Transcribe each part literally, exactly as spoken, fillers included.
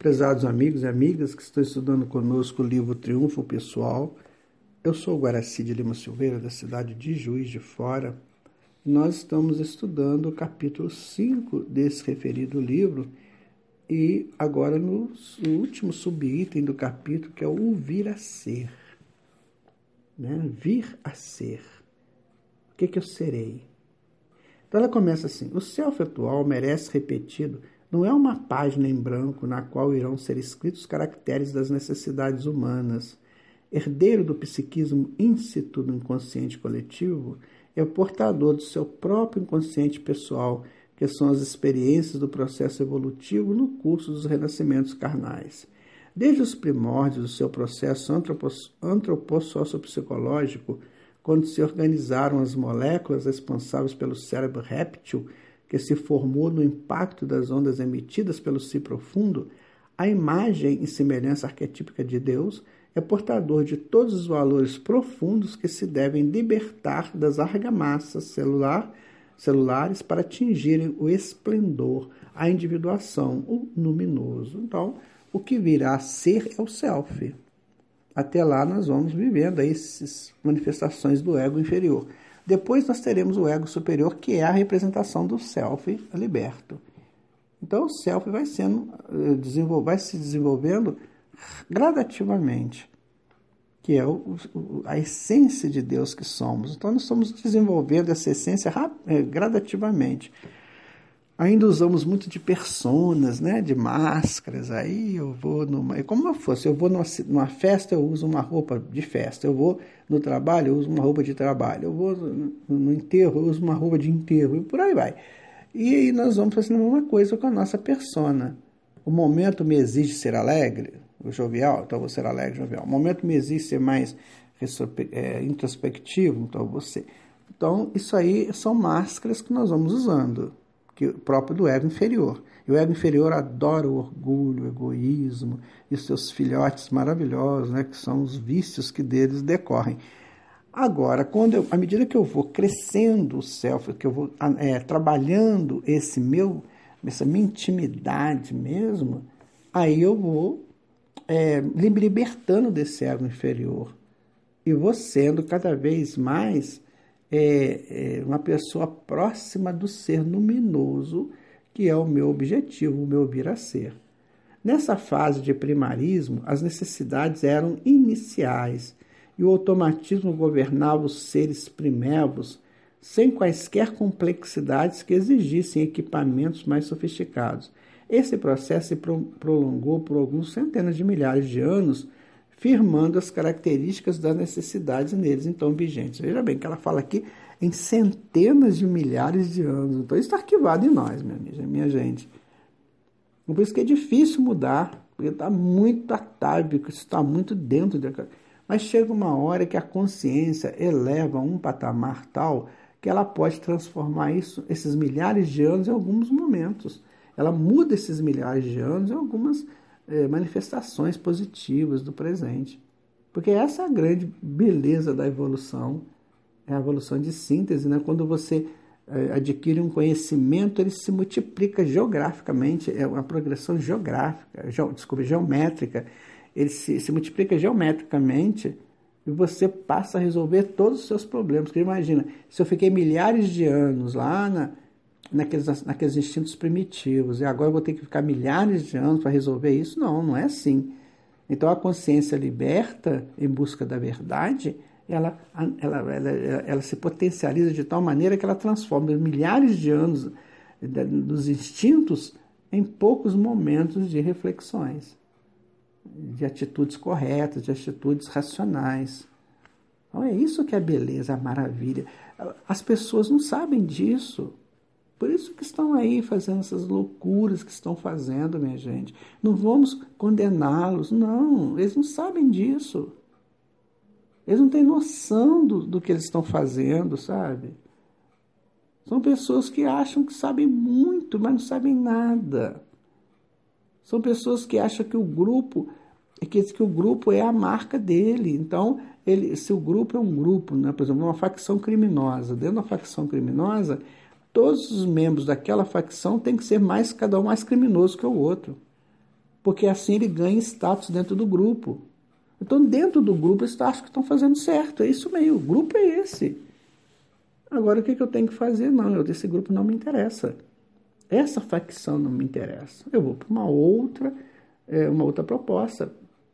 Prezados amigos e amigas que estão estudando conosco o livro Triunfo Pessoal, eu sou o Guaraci de Lima Silveira, da cidade de Juiz de Fora, e nós estamos estudando o capítulo cinco desse referido livro, e agora no último subitem do capítulo, que é o vir a ser. Né? Vir a ser. O que, que eu serei? Então ela começa assim: o self atual merece repetido, não é uma página em branco na qual irão ser escritos os caracteres das necessidades humanas. Herdeiro do psiquismo íncito do inconsciente coletivo, é o portador do seu próprio inconsciente pessoal, que são as experiências do processo evolutivo no curso dos renascimentos carnais. Desde os primórdios do seu processo antropossociopsicológico, quando se organizaram as moléculas responsáveis pelo cérebro réptil, que se formou no impacto das ondas emitidas pelo si profundo, a imagem e semelhança arquetípica de Deus é portador de todos os valores profundos que se devem libertar das argamassas celular, celulares para atingirem o esplendor, a individuação, o luminoso. Então, o que virá a ser é o self. Até lá nós vamos vivendo aí essas manifestações do ego inferior. Depois nós teremos o ego superior, que é a representação do self liberto. Então o self vai, sendo, vai se desenvolvendo gradativamente, que é o, a essência de Deus que somos. Então nós estamos desenvolvendo essa essência gradativamente. Ainda usamos muito de personas, né, de máscaras. Aí eu vou numa... Como eu fosse, eu vou numa, numa festa, eu uso uma roupa de festa. Eu vou no trabalho, eu uso uma roupa de trabalho. Eu vou no, no enterro, eu uso uma roupa de enterro. E por aí vai. E aí nós vamos fazendo a mesma coisa com a nossa persona. O momento me exige ser alegre, jovial, então eu vou ser alegre, jovial. O momento me exige ser mais é, introspectivo, então eu vou ser. Então isso aí são máscaras que nós vamos usando, que próprio do ego inferior. E o ego inferior adora o orgulho, o egoísmo e os seus filhotes maravilhosos, né, que são os vícios que deles decorrem. Agora, quando eu, à medida que eu vou crescendo o self, que eu vou é, trabalhando esse meu, essa minha intimidade mesmo, aí eu vou é, me libertando desse ego inferior e vou sendo cada vez mais É, é uma pessoa próxima do ser luminoso, que é o meu objetivo, o meu vir a ser. Nessa fase de primarismo, as necessidades eram iniciais e o automatismo governava os seres primevos sem quaisquer complexidades que exigissem equipamentos mais sofisticados. Esse processo se pro- prolongou por alguns centenas de milhares de anos, firmando as características das necessidades neles então vigentes. Veja bem que ela fala aqui em centenas de milhares de anos. Então isso está arquivado em nós, minha, minha gente. Por isso que é difícil mudar, porque está muito atávico, isso está muito dentro de... Mas chega uma hora que a consciência eleva a um patamar tal que ela pode transformar isso, esses milhares de anos em alguns momentos. Ela muda esses milhares de anos em algumas É, manifestações positivas do presente. Porque essa é a grande beleza da evolução, é a evolução de síntese, né? Quando você é, adquire um conhecimento, ele se multiplica geograficamente, é uma progressão geográfica, ge, desculpa, geométrica, ele se, se multiplica geometricamente e você passa a resolver todos os seus problemas. Porque imagina, se eu fiquei milhares de anos lá na Naqueles, naqueles instintos primitivos, e agora eu vou ter que ficar milhares de anos para resolver isso? Não, não é assim. Então a consciência liberta em busca da verdade, ela, ela, ela, ela se potencializa de tal maneira que ela transforma milhares de anos dos instintos em poucos momentos de reflexões, de atitudes corretas, de atitudes racionais. Então é isso que é a beleza, a maravilha. As pessoas não sabem disso. Por isso que estão aí fazendo essas loucuras que estão fazendo, minha gente. Não vamos condená-los, não. Eles não sabem disso. Eles não têm noção do, do que eles estão fazendo, sabe? São pessoas que acham que sabem muito, mas não sabem nada. São pessoas que acham que o grupo, que, que o grupo é a marca dele. Então, ele, se o grupo é um grupo, né? Por exemplo, uma facção criminosa, dentro da facção criminosa, todos os membros daquela facção têm que ser mais, cada um mais criminoso que o outro. porque assim ele ganha status dentro do grupo. Então, dentro do grupo, eles acham que estão fazendo certo. É isso mesmo, o grupo é esse. Agora, o que, que eu tenho que fazer? Não, eu, esse grupo não me interessa. Essa facção não me interessa. Eu vou para uma outra, é, uma outra proposta.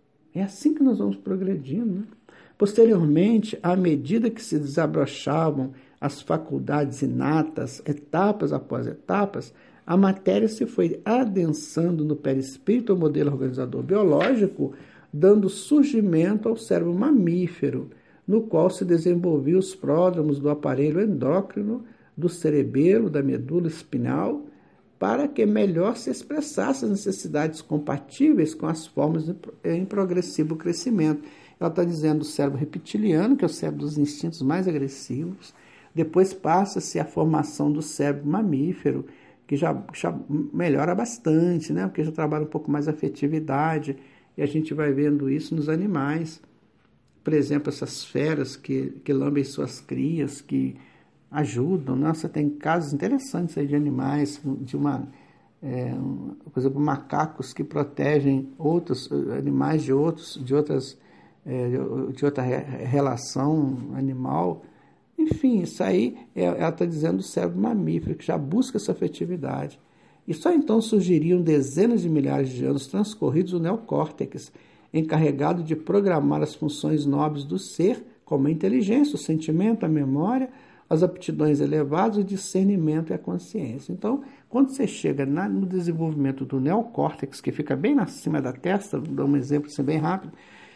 É assim que nós vamos progredindo, né? Posteriormente, à medida que se desabrochavam as faculdades inatas, etapas após etapas, a matéria se foi adensando no perispírito, o modelo organizador biológico, dando surgimento ao cérebro mamífero, no qual se desenvolviam os pródromos do aparelho endócrino, do cerebelo, da medula espinhal, para que melhor se expressasse as necessidades compatíveis com as formas em progressivo crescimento. Ela está dizendo o cérebro reptiliano, que é o cérebro dos instintos mais agressivos. Depois passa-se a formação do cérebro mamífero, que já, já melhora bastante, né? Porque já trabalha um pouco mais a afetividade, e a gente vai vendo isso nos animais. Por exemplo, essas feras que, que lambem suas crias, que ajudam, né? Você tem casos interessantes aí de animais, de uma, é, por exemplo, macacos que protegem outros animais de, outros, de, outras, é, de outra relação animal. Enfim, isso aí, ela está dizendo o cérebro mamífero, que já busca essa afetividade. E só então surgiriam dezenas de milhares de anos transcorridos o neocórtex, encarregado de programar as funções nobres do ser, como a inteligência, o sentimento, a memória, as aptidões elevadas, o discernimento e a consciência. Então, quando você chega na, no desenvolvimento do neocórtex, que fica bem acima da testa, vou dar um exemplo assim bem rápido,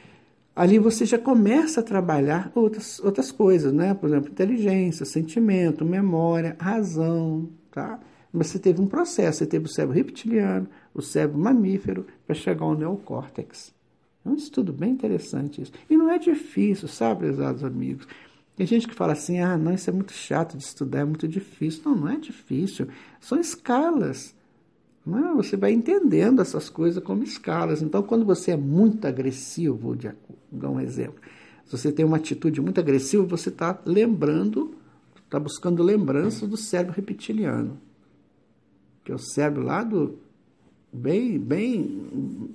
ali você já começa a trabalhar outras, outras coisas, né? Por exemplo, inteligência, sentimento, memória, razão, tá? Mas você teve um processo, você teve o cérebro reptiliano, o cérebro mamífero, para chegar ao neocórtex. É um estudo bem interessante isso. E não é difícil, sabe, prezados amigos? Tem gente que fala assim, ah, não, isso é muito chato de estudar, é muito difícil. Não, não é difícil. São escalas. Não é? Você vai entendendo essas coisas como escalas. Então, quando você é muito agressivo, vou dar um exemplo. Se você tem uma atitude muito agressiva, você está lembrando, está buscando lembranças do cérebro reptiliano, que é o cérebro lá do... Bem, bem,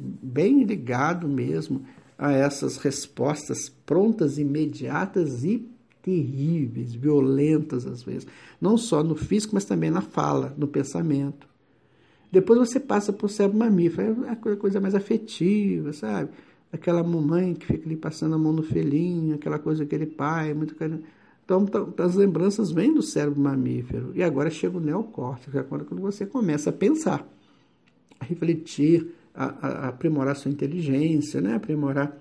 bem ligado mesmo a essas respostas prontas, imediatas e terríveis, violentas às vezes. Não só no físico, mas também na fala, no pensamento. Depois você passa para o cérebro mamífero, é a coisa mais afetiva, sabe? Aquela mamãe que fica ali passando a mão no filhinho, aquela coisa, aquele pai, muito carinho. Então, as lembranças vêm do cérebro mamífero. E agora chega o neocórtex, agora quando você começa a pensar, a refletir, a, a, a aprimorar sua inteligência, né? Aprimorar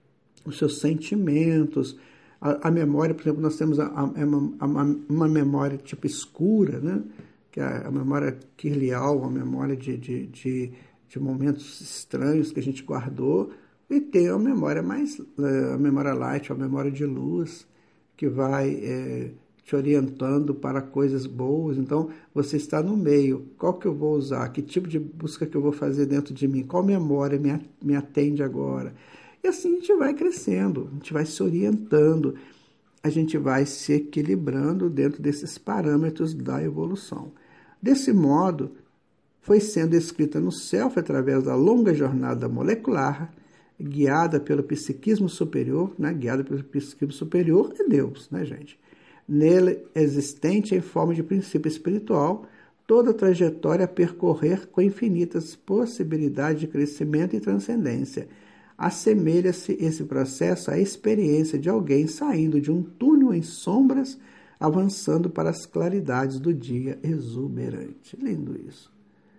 os seus sentimentos, a, a memória, por exemplo, nós temos a, a, a, uma memória tipo escura, né? Que é a memória kirlial, a memória de, de, de, de momentos estranhos que a gente guardou, e tem a memória mais, a memória light, a memória de luz, que vai... É, te orientando para coisas boas. Então, você está no meio. Qual que eu vou usar? Que tipo de busca que eu vou fazer dentro de mim? Qual memória me, me atende agora? E assim a gente vai crescendo, a gente vai se orientando, a gente vai se equilibrando dentro desses parâmetros da evolução. Desse modo, foi sendo escrita no self através da longa jornada molecular, guiada pelo psiquismo superior, né? Guiada pelo psiquismo superior é Deus, né, gente? Nele existente em forma de princípio espiritual, toda a trajetória a percorrer com infinitas possibilidades de crescimento e transcendência. Assemelha-se esse processo à experiência de alguém saindo de um túnel em sombras, avançando para as claridades do dia exuberante. Lindo isso.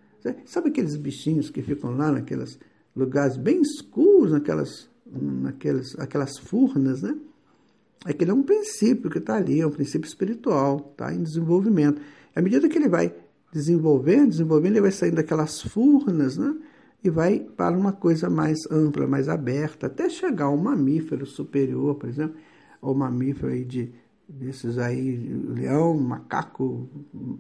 Sabe aqueles bichinhos que ficam lá naqueles lugares bem escuros, naquelas, naquelas aquelas furnas, né? Aquele é um princípio que está ali, é um princípio espiritual, está em desenvolvimento. À medida que ele vai desenvolvendo, desenvolvendo, ele vai saindo daquelas furnas, né? E vai para uma coisa mais ampla, mais aberta, até chegar ao mamífero superior, por exemplo, ao mamífero aí de, desses aí, leão, macaco,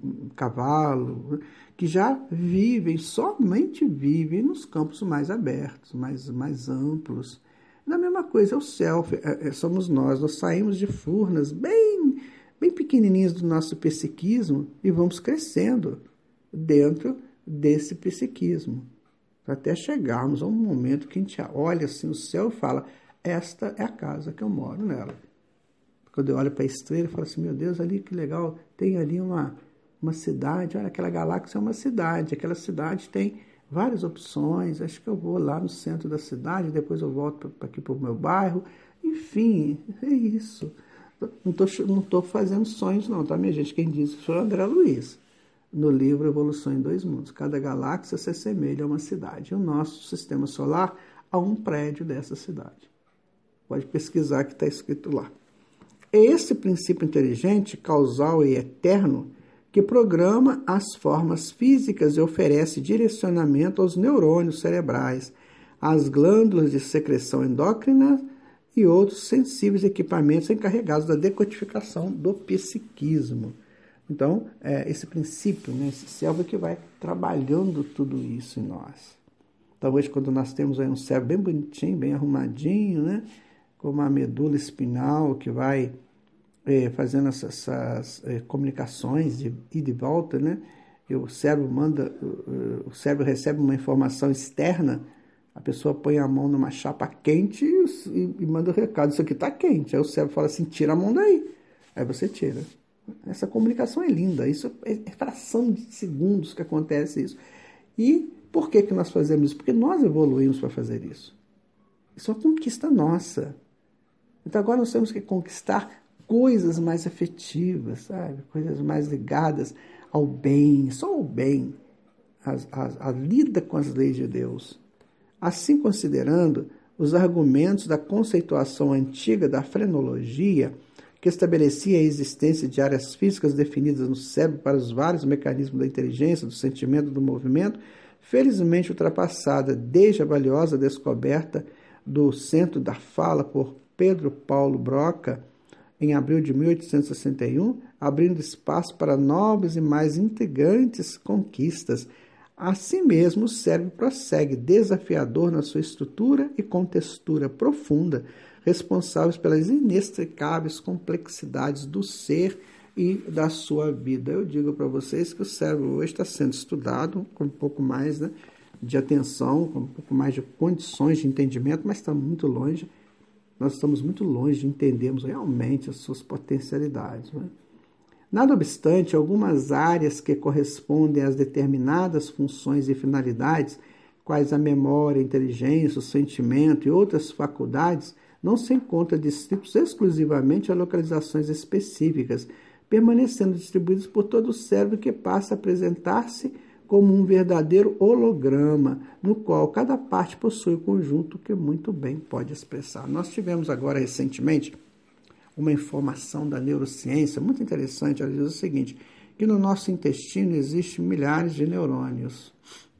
cavalo, que já vivem, somente vivem nos campos mais abertos, mais, mais amplos. Da mesma coisa, é o self, é, é, somos nós, nós saímos de furnas bem, bem pequenininhas do nosso psiquismo e vamos crescendo dentro desse psiquismo, até chegarmos a um momento que a gente olha assim o céu e fala, esta é a casa que eu moro nela. Quando eu olho para a estrela, eu falo assim, meu Deus, ali que legal, tem ali uma, uma cidade, olha, aquela galáxia é uma cidade, aquela cidade tem várias opções, acho que eu vou lá no centro da cidade, depois eu volto para aqui para o meu bairro, enfim, é isso. Não estou não tô fazendo sonhos não, tá, minha gente? Quem disse foi o André Luiz, no livro Evolução em Dois Mundos. Cada galáxia se assemelha a uma cidade. E o nosso sistema solar a um prédio dessa cidade. Pode pesquisar que está escrito lá. É esse princípio inteligente, causal e eterno que programa as formas físicas e oferece direcionamento aos neurônios cerebrais, às glândulas de secreção endócrina e outros sensíveis equipamentos encarregados da decodificação do psiquismo. Então, é esse princípio, né, esse cérebro que vai trabalhando tudo isso em nós. Talvez quando nós temos aí um cérebro bem bonitinho, bem arrumadinho, né, com uma medula espinal que vai é, fazendo essas, essas é, comunicações de ida e volta, né? E o cérebro manda, o cérebro recebe uma informação externa, a pessoa põe a mão numa chapa quente e, e, e manda o recado, isso aqui está quente. Aí o cérebro fala assim, tira a mão daí. Aí você tira. Essa comunicação é linda, isso é, é fração de segundos que acontece isso. E por que que nós fazemos isso? Porque nós evoluímos para fazer isso. Isso é uma conquista nossa. Então agora nós temos que conquistar coisas mais afetivas, sabe? Coisas mais ligadas ao bem, só o bem, a, a, a lida com as leis de Deus. Assim considerando os argumentos da conceituação antiga da frenologia, que estabelecia a existência de áreas físicas definidas no cérebro para os vários mecanismos da inteligência, do sentimento, do movimento, felizmente ultrapassada desde a valiosa descoberta do centro da fala por Pedro Paulo Broca, em abril de mil oitocentos e sessenta e um, abrindo espaço para novas e mais intrigantes conquistas. Assim mesmo, o cérebro prossegue desafiador na sua estrutura e contextura profunda, responsáveis pelas inextricáveis complexidades do ser e da sua vida. Eu digo para vocês que o cérebro hoje está sendo estudado com um pouco mais, né, de atenção, com um pouco mais de condições de entendimento, mas está muito longe. Nós estamos muito longe de entendermos realmente as suas potencialidades, né? Nada obstante, algumas áreas que correspondem às determinadas funções e finalidades, quais a memória, a inteligência, o sentimento e outras faculdades, não se encontram distritos exclusivamente a localizações específicas, permanecendo distribuídos por todo o cérebro, que passa a apresentar-se como um verdadeiro holograma, no qual cada parte possui o conjunto que muito bem pode expressar. Nós tivemos agora recentemente uma informação da neurociência muito interessante. Ela diz o seguinte, que no nosso intestino existem milhares de neurônios.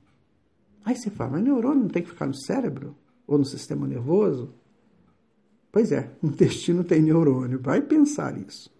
Aí você fala, mas neurônio não tem que ficar no cérebro? Ou no sistema nervoso? Pois é, no intestino tem neurônio. Vai pensar isso.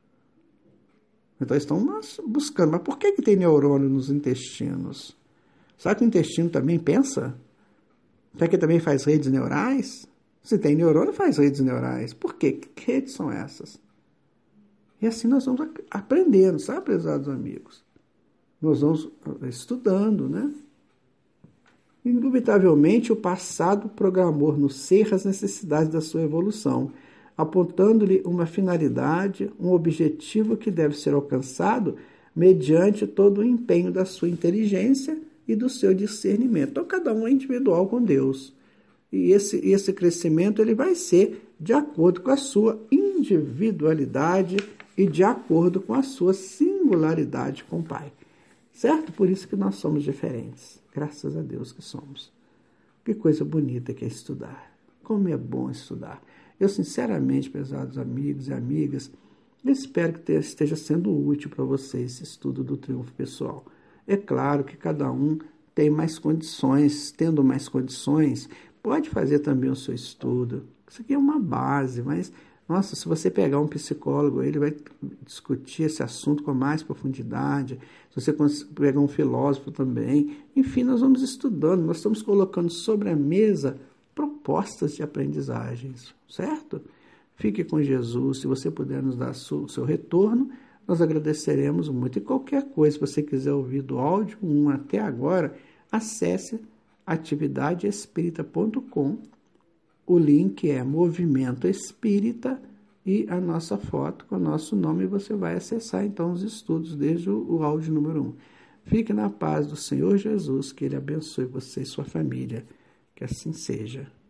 Então estão buscando, mas por que que tem neurônio nos intestinos? Será que o intestino também pensa? Será que também faz redes neurais? Se tem neurônio, faz redes neurais. Por quê? Que redes são essas? E assim nós vamos aprendendo, sabe, prezados amigos? Nós vamos estudando, né? Indubitavelmente, o passado programou no ser as necessidades da sua evolução, apontando-lhe uma finalidade, um objetivo que deve ser alcançado mediante todo o empenho da sua inteligência e do seu discernimento. Então, cada um é individual com Deus. E esse, esse crescimento ele vai ser de acordo com a sua individualidade e de acordo com a sua singularidade com o Pai. Certo? Por isso que nós somos diferentes. Graças a Deus que somos. Que coisa bonita que é estudar. Como é bom estudar. Eu, sinceramente, prezados amigos e amigas, espero que esteja sendo útil para vocês esse estudo do triunfo pessoal. É claro que cada um tem mais condições, tendo mais condições, pode fazer também o seu estudo. Isso aqui é uma base, mas, nossa, se você pegar um psicólogo, ele vai discutir esse assunto com mais profundidade. Se você pegar um filósofo também. Enfim, nós vamos estudando, nós estamos colocando sobre a mesa propostas de aprendizagens, certo? Fique com Jesus. Se você puder nos dar o seu retorno, nós agradeceremos muito. E qualquer coisa, se você quiser ouvir do áudio um até agora, acesse atividade espírita ponto com. O link é Movimento Espírita e a nossa foto com o nosso nome. Você vai acessar então os estudos desde o, o áudio número um. Fique na paz do Senhor Jesus, que Ele abençoe você e sua família. Que assim seja.